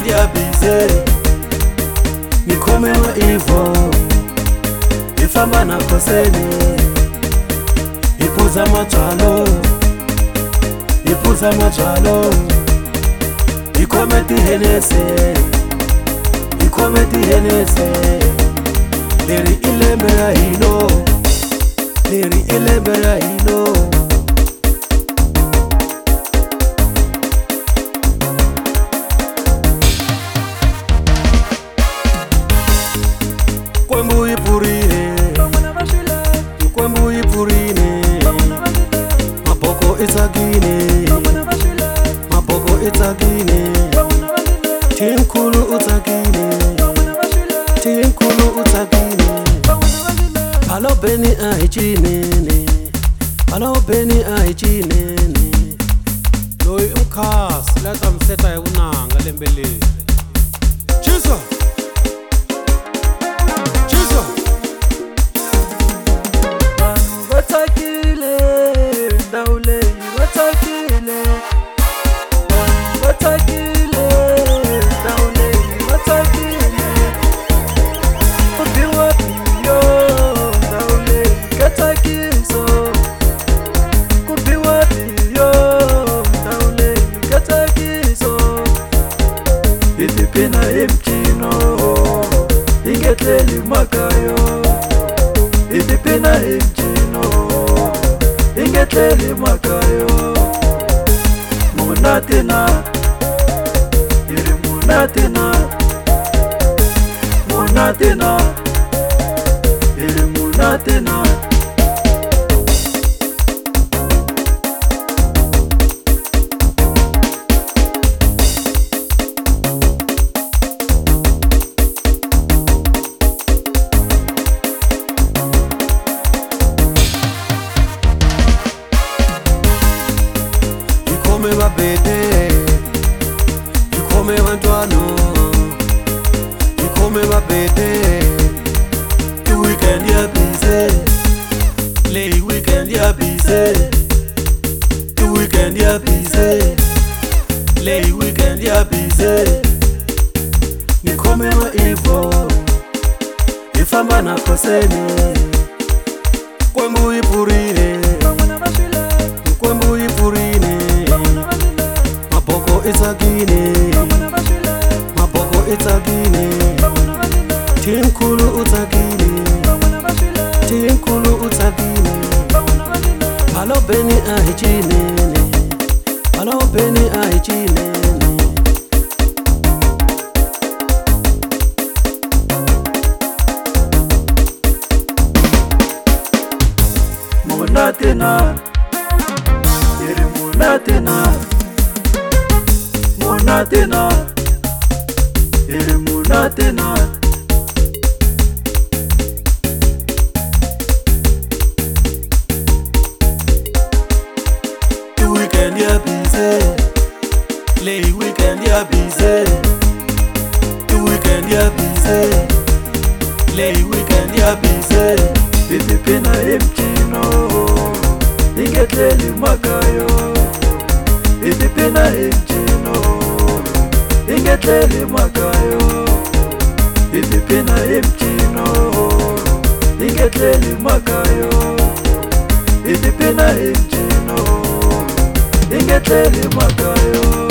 ya busy Nikome wa ivo Ifamba na koseni Ipuza machalo Ipuza machalo Ikometi henese Ikometi henese Leri ilembera hino Leri ilembera hino Kwembu ipurine Kwembu ipurine Mapoko itagine Mapoko itagine Tinkulu utagine Tinkulu utagine Palo beni aichinene Palo beni aichinene Loyi umkhasi lata mseta ya unanga lembeleni Chiso Chiso Watakile Daule Watakile Watakile Daule Watakile Kupi wapi yo Daule Katakiso Kupi wapi yo Daule Katakiso Itipina imchino Ingetleli makayo Itipina imchino Ingetleli makayo Munatina Iri munatina Munatina Iri munatina Ikome babede Ikome bantwano Ikome babede The weekend ya busy Lay weekend ya busy The weekend ya busy Lay weekend ya busy Nikome wa ivo Ifamba na koseni Kwembu ipurine Kwembu ipurine Mapoko itagine Mapoko itagine Tinkulu utagine Tinkulu utagine Palo beni aichinene Palo beni aichinene Munatina Iri munatina Munatina Iri munatina The weekend ya busy Lay weekend ya busy The weekend ya busy Lay weekend ya busy Itipina imchino Ingetleli makayo Itipina imchino Ingetleli makayo Itipina imchino Ingetleli makayo Itipina imchino Ingetleli makayo